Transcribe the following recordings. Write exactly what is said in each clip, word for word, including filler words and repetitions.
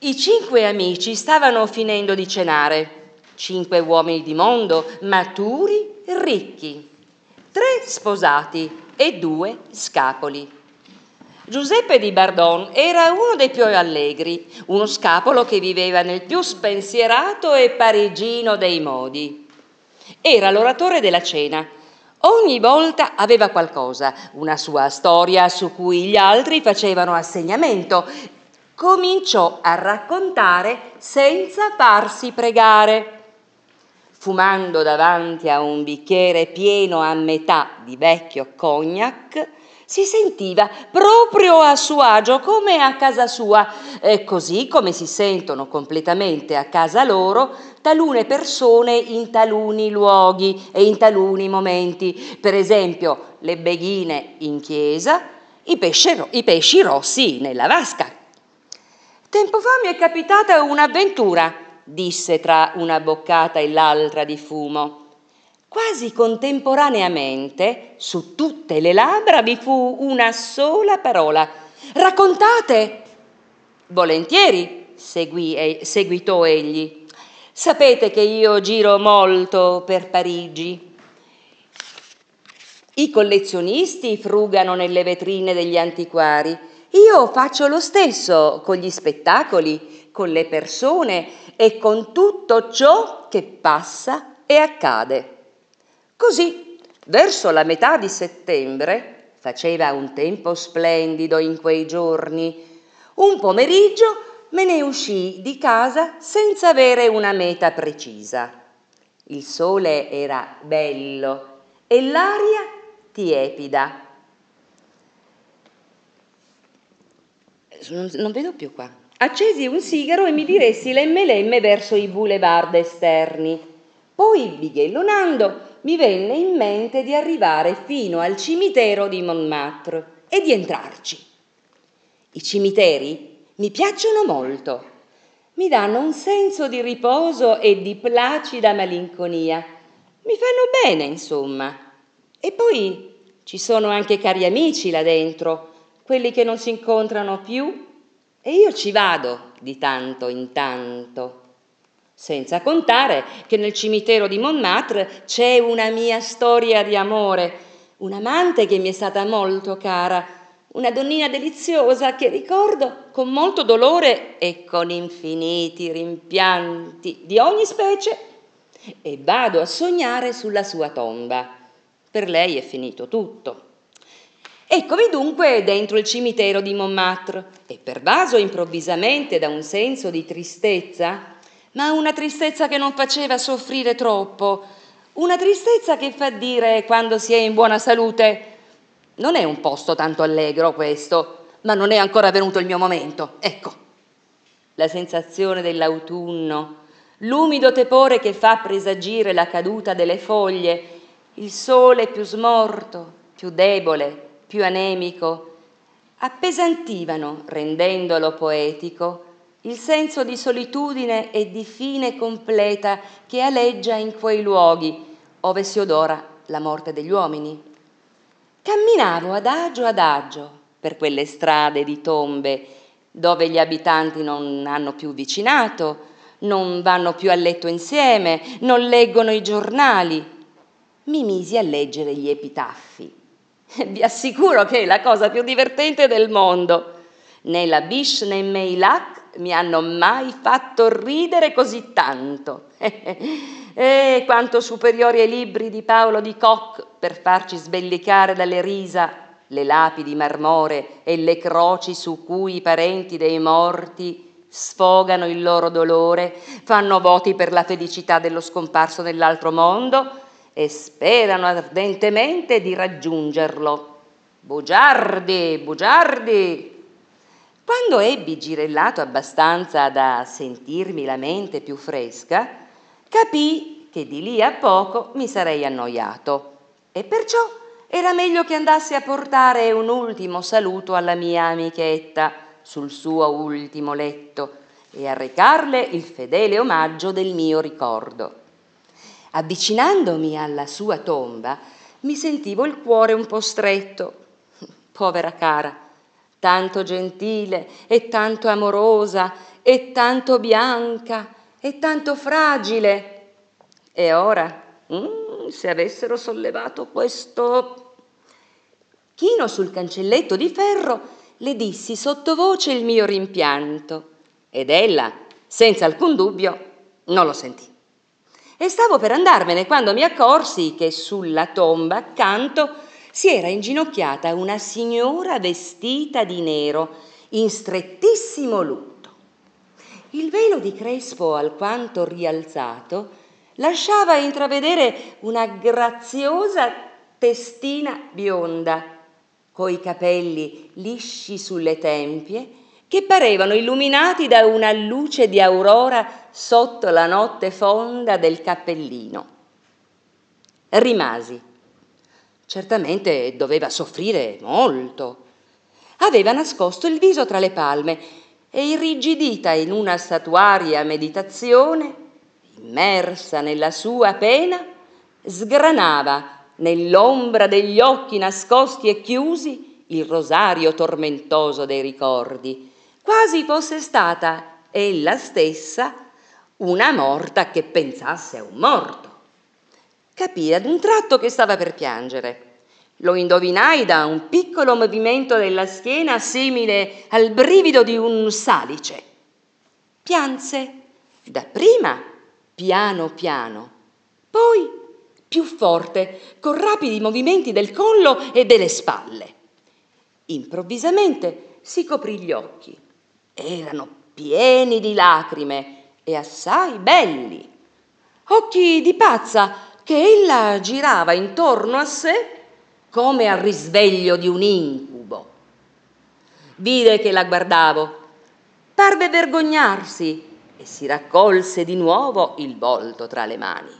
I cinque amici stavano finendo di cenare, cinque uomini di mondo, maturi, ricchi, tre sposati e due scapoli. Giuseppe di Bardon era uno dei più allegri, uno scapolo che viveva nel più spensierato e parigino dei modi. Era l'oratore della cena. Ogni volta aveva qualcosa, una sua storia su cui gli altri facevano assegnamento. Cominciò a raccontare senza farsi pregare. Fumando davanti a un bicchiere pieno a metà di vecchio cognac, si sentiva proprio a suo agio come a casa sua, eh, così come si sentono completamente a casa loro talune persone in taluni luoghi e in taluni momenti. Per esempio, le beghine in chiesa, i, pesce, i pesci rossi nella vasca. Tempo fa mi è capitata un'avventura, disse tra una boccata e l'altra di fumo. Quasi contemporaneamente, su tutte le labbra vi fu una sola parola. Raccontate! Volentieri, seguì, eh, seguitò egli. Sapete che io giro molto per Parigi. I collezionisti frugano nelle vetrine degli antiquari. Io faccio lo stesso con gli spettacoli, con le persone e con tutto ciò che passa e accade. Così, verso la metà di settembre, faceva un tempo splendido in quei giorni, un pomeriggio me ne uscii di casa senza avere una meta precisa. Il sole era bello e l'aria tiepida. Non, non vedo più qua. Accesi un sigaro e mi diressi lemme lemme verso i boulevard esterni. Poi, bighellonando, mi venne in mente di arrivare fino al cimitero di Montmartre e di entrarci. I cimiteri mi piacciono molto, mi danno un senso di riposo e di placida malinconia, mi fanno bene, insomma. E poi ci sono anche cari amici là dentro, quelli che non si incontrano più, e io ci vado di tanto in tanto. Senza contare che nel cimitero di Montmartre c'è una mia storia di amore, un'amante che mi è stata molto cara, una donnina deliziosa che ricordo con molto dolore e con infiniti rimpianti di ogni specie, e vado a sognare sulla sua tomba. Per lei è finito tutto. Eccomi dunque dentro il cimitero di Montmartre e pervaso improvvisamente da un senso di tristezza, ma una tristezza che non faceva soffrire troppo, una tristezza che fa dire quando si è in buona salute: non è un posto tanto allegro questo, ma non è ancora venuto il mio momento. Ecco, la sensazione dell'autunno, l'umido tepore che fa presagire la caduta delle foglie, il sole più smorto, più debole, più anemico, appesantivano, rendendolo poetico, il senso di solitudine e di fine completa che aleggia in quei luoghi ove si odora la morte degli uomini. Camminavo adagio adagio per quelle strade di tombe dove gli abitanti non hanno più vicinato, non vanno più a letto insieme, non leggono i giornali. Mi misi a leggere gli epitaffi. Vi assicuro che è la cosa più divertente del mondo. Né la Biche né Meilhac mi hanno mai fatto ridere così tanto. E quanto superiori ai libri di Paolo di Kock per farci sbellicare dalle risa le lapidi marmoree e le croci su cui i parenti dei morti sfogano il loro dolore, fanno voti per la felicità dello scomparso nell'altro mondo e sperano ardentemente di raggiungerlo. Bugiardi, bugiardi! Quando ebbi girellato abbastanza da sentirmi la mente più fresca, capii che di lì a poco mi sarei annoiato e perciò era meglio che andassi a portare un ultimo saluto alla mia amichetta sul suo ultimo letto e a recarle il fedele omaggio del mio ricordo. Avvicinandomi alla sua tomba, mi sentivo il cuore un po' stretto. Povera cara, tanto gentile e tanto amorosa, e tanto bianca e tanto fragile. E ora, mm, se avessero sollevato questo... Chino sul cancelletto di ferro le dissi sottovoce il mio rimpianto ed ella, senza alcun dubbio, non lo sentì. E stavo per andarmene quando mi accorsi che sulla tomba accanto si era inginocchiata una signora vestita di nero in strettissimo lutto. Il velo di crespo alquanto rialzato lasciava intravedere una graziosa testina bionda, coi capelli lisci sulle tempie, che parevano illuminati da una luce di aurora sotto la notte fonda del cappellino. Rimasi. Certamente doveva soffrire molto. Aveva nascosto il viso tra le palme e, irrigidita in una statuaria meditazione, immersa nella sua pena, sgranava nell'ombra degli occhi nascosti e chiusi il rosario tormentoso dei ricordi, quasi fosse stata ella stessa una morta che pensasse a un morto. Capii ad un tratto che stava per piangere. Lo indovinai da un piccolo movimento della schiena simile al brivido di un salice. Pianse, dapprima piano piano, poi più forte, con rapidi movimenti del collo e delle spalle. Improvvisamente si coprì gli occhi. Erano pieni di lacrime e assai belli. Occhi di pazza che ella girava intorno a sé come al risveglio di un incubo. Vide che la guardavo, parve vergognarsi e si raccolse di nuovo il volto tra le mani.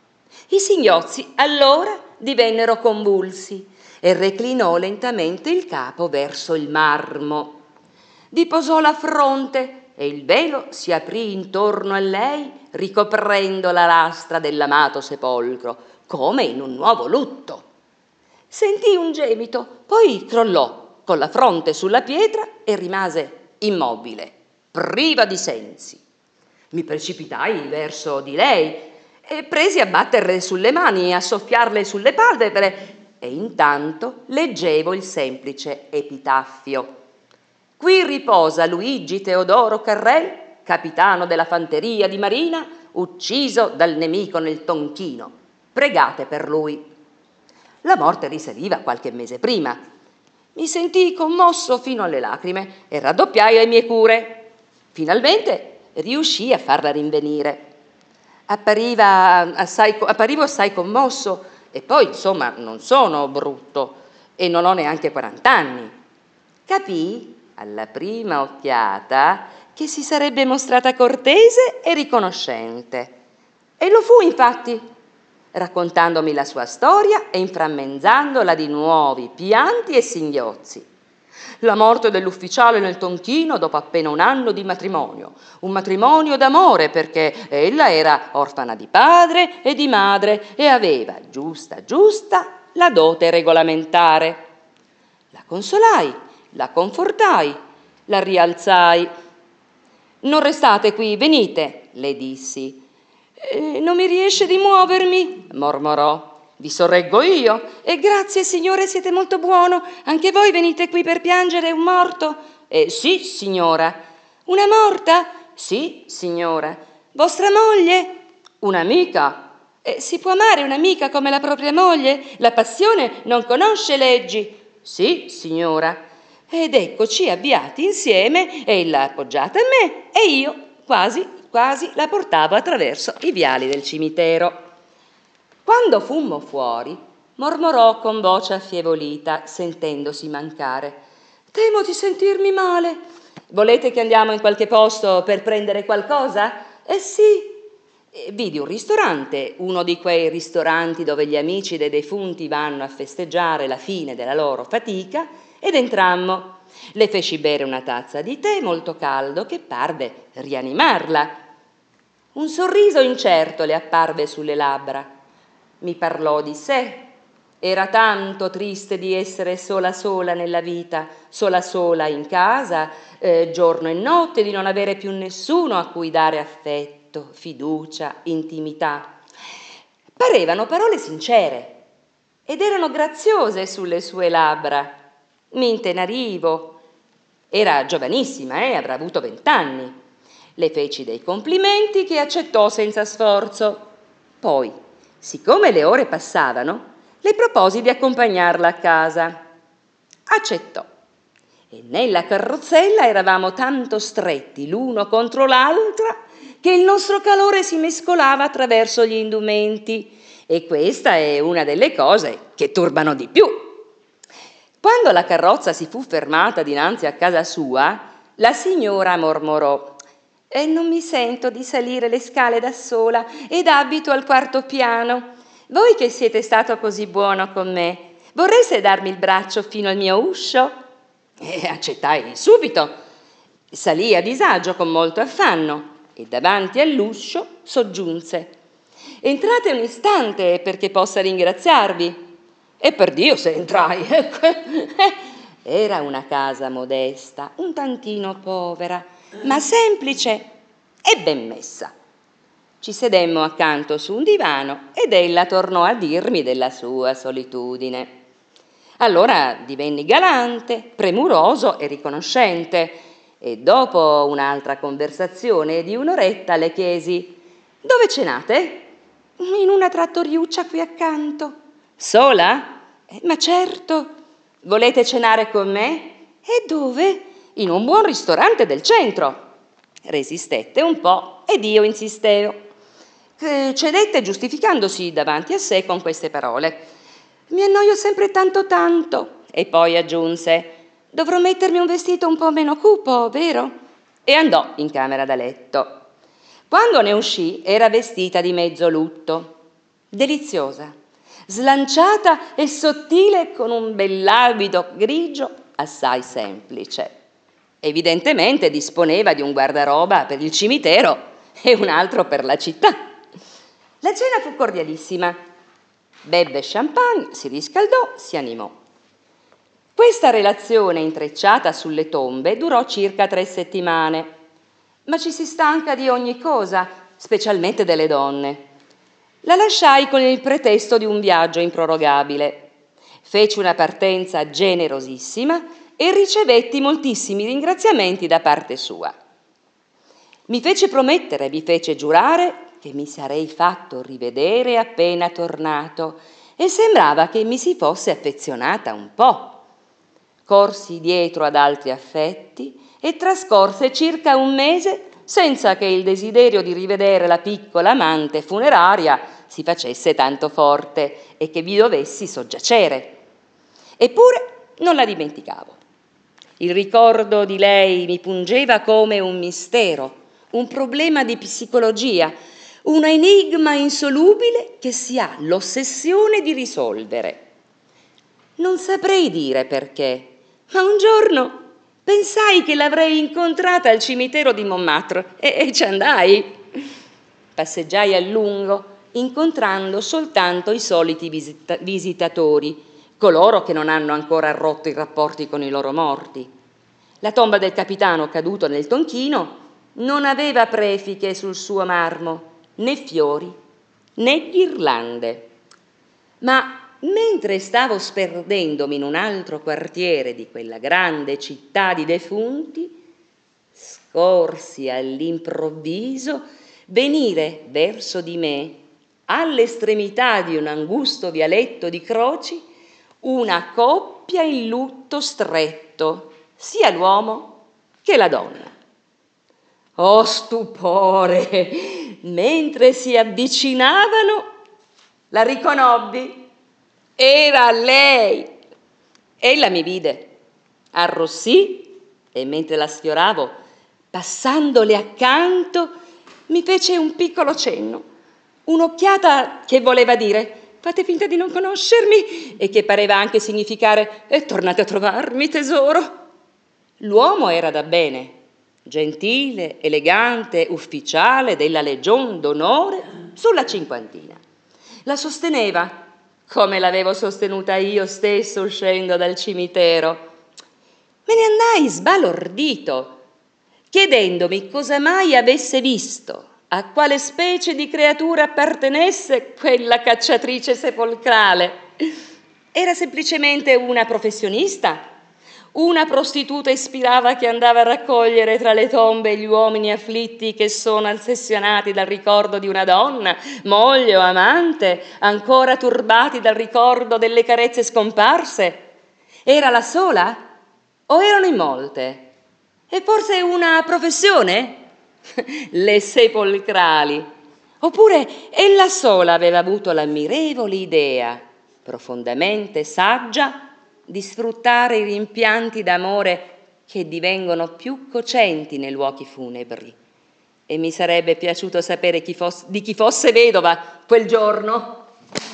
I singhiozzi allora divennero convulsi e reclinò lentamente il capo verso il marmo. Vi posò la fronte e il velo si aprì intorno a lei, ricoprendo la lastra dell'amato sepolcro, come in un nuovo lutto. Sentì un gemito, poi crollò con la fronte sulla pietra e rimase immobile, priva di sensi. Mi precipitai verso di lei e presi a batterle sulle mani e a soffiarle sulle palpebre, e intanto leggevo il semplice epitaffio. Qui riposa Luigi Teodoro Carrel, capitano della fanteria di marina, ucciso dal nemico nel Tonchino. Pregate per lui. La morte risaliva qualche mese prima. Mi sentii commosso fino alle lacrime e raddoppiai le mie cure. Finalmente riuscii a farla rinvenire. Appariva assai, apparivo assai commosso e poi, insomma, non sono brutto e non ho neanche quarant'anni. Capii alla prima occhiata che si sarebbe mostrata cortese e riconoscente. E lo fu, infatti, raccontandomi la sua storia e inframmenzandola di nuovi pianti e singhiozzi. La morte dell'ufficiale nel Tonchino dopo appena un anno di matrimonio, un matrimonio d'amore perché ella era orfana di padre e di madre e aveva, giusta giusta, la dote regolamentare. La consolai, la confortai, la rialzai. Non restate qui, venite, le dissi. Eh, non mi riesce di muovermi, mormorò. Vi sorreggo io. E grazie, signore, siete molto buono. Anche voi venite qui per piangere un morto? Eh, sì, signora. Una morta? Sì, signora. Vostra moglie? Un'amica. Eh, si può amare un'amica come la propria moglie? La passione non conosce leggi. Sì, signora. Ed eccoci avviati insieme, ella appoggiata a me e io quasi, quasi la portavo attraverso i viali del cimitero. Quando fummo fuori, mormorò con voce affievolita, sentendosi mancare. Temo di sentirmi male. Volete che andiamo in qualche posto per prendere qualcosa? Eh sì. Vidi un ristorante, uno di quei ristoranti dove gli amici dei defunti vanno a festeggiare la fine della loro fatica, ed entrammo. Le feci bere una tazza di tè molto caldo che parve rianimarla. Un sorriso incerto le apparve sulle labbra. Mi parlò di sé, Era tanto triste di essere sola sola nella vita, sola sola in casa, eh, giorno e notte, di non avere più nessuno a cui dare affetto, fiducia, intimità. Parevano parole sincere ed erano graziose sulle sue labbra. Mi intenarivo. Era giovanissima, eh, avrà avuto vent'anni. Le feci dei complimenti che accettò senza sforzo. Poi, siccome le ore passavano, le proposi di accompagnarla a casa. Accettò. E nella carrozzella eravamo tanto stretti l'uno contro l'altra che il nostro calore si mescolava attraverso gli indumenti, e questa è una delle cose che turbano di più. Quando la carrozza si fu fermata dinanzi a casa sua, la signora mormorò: «E non mi sento di salire le scale da sola ed abito al quarto piano. Voi che siete stato così buono con me, vorreste darmi il braccio fino al mio uscio?» E accettai subito. Salì a disagio con molto affanno e davanti all'uscio soggiunse: «Entrate un istante perché possa ringraziarvi». E per Dio se entrai. Era una casa modesta, un tantino povera, ma semplice e ben messa. Ci sedemmo accanto su un divano ed ella tornò a dirmi della sua solitudine. Allora divenni galante, premuroso e riconoscente, e dopo un'altra conversazione di un'oretta le chiesi: «Dove cenate?» «In una trattoriuccia qui accanto». «Sola?» Eh, «Ma certo». «Volete cenare con me?» «E dove?» «In un buon ristorante del centro». Resistette un po' ed io insistevo. Cedette giustificandosi davanti a sé con queste parole: «Mi annoio sempre tanto tanto». E poi aggiunse: «Dovrò mettermi un vestito un po' meno cupo, vero?» E andò in camera da letto. Quando ne uscì era vestita di mezzo lutto, deliziosa, slanciata e sottile, con un bell'abito grigio assai semplice. Evidentemente disponeva di un guardaroba per il cimitero e un altro per la città. La cena fu cordialissima. Bevve champagne, si riscaldò, si animò. Questa relazione intrecciata sulle tombe durò circa tre settimane, ma ci si stanca di ogni cosa, specialmente delle donne. La lasciai con il pretesto di un viaggio improrogabile. Feci una partenza generosissima e ricevetti moltissimi ringraziamenti da parte sua. Mi fece promettere, mi fece giurare che mi sarei fatto rivedere appena tornato, e sembrava che mi si fosse affezionata un po'. Corsi dietro ad altri affetti e trascorse circa un mese senza che il desiderio di rivedere la piccola amante funeraria si facesse tanto forte e che vi dovessi soggiacere. Eppure non la dimenticavo. Il ricordo di lei mi pungeva come un mistero, un problema di psicologia, un enigma insolubile che si ha l'ossessione di risolvere. Non saprei dire perché, ma un giorno pensai che l'avrei incontrata al cimitero di Montmartre e, e ci andai. Passeggiai a lungo, incontrando soltanto i soliti visita- visitatori, coloro che non hanno ancora rotto i rapporti con i loro morti. La tomba del capitano caduto nel Tonchino non aveva prefiche sul suo marmo, né fiori, né ghirlande. Ma mentre stavo sperdendomi in un altro quartiere di quella grande città di defunti, scorsi all'improvviso venire verso di me, all'estremità di un angusto vialetto di croci, una coppia in lutto stretto, sia l'uomo che la donna. Oh stupore! Mentre si avvicinavano, la riconobbi. Era lei. Ella mi vide, arrossì e mentre la sfioravo, passandole accanto, mi fece un piccolo cenno, un'occhiata che voleva dire «Fate finta di non conoscermi» e che pareva anche significare «E tornate a trovarmi, tesoro». L'uomo era da bene, gentile, elegante, ufficiale della Legion d'Onore sulla cinquantina. La sosteneva come l'avevo sostenuta io stesso uscendo dal cimitero. Me ne andai sbalordito, chiedendomi cosa mai avesse visto, a quale specie di creatura appartenesse quella cacciatrice sepolcrale. Era semplicemente una professionista? Una prostituta ispirava che andava a raccogliere tra le tombe gli uomini afflitti che sono ossessionati dal ricordo di una donna, moglie o amante, ancora turbati dal ricordo delle carezze scomparse? Era la sola? O erano in molte? E forse una professione? Le sepolcrali. Oppure ella sola aveva avuto l'ammirevole idea, profondamente saggia, di sfruttare i rimpianti d'amore che divengono più cocenti nei luoghi funebri. E mi sarebbe piaciuto sapere chi fosse, di chi fosse vedova quel giorno.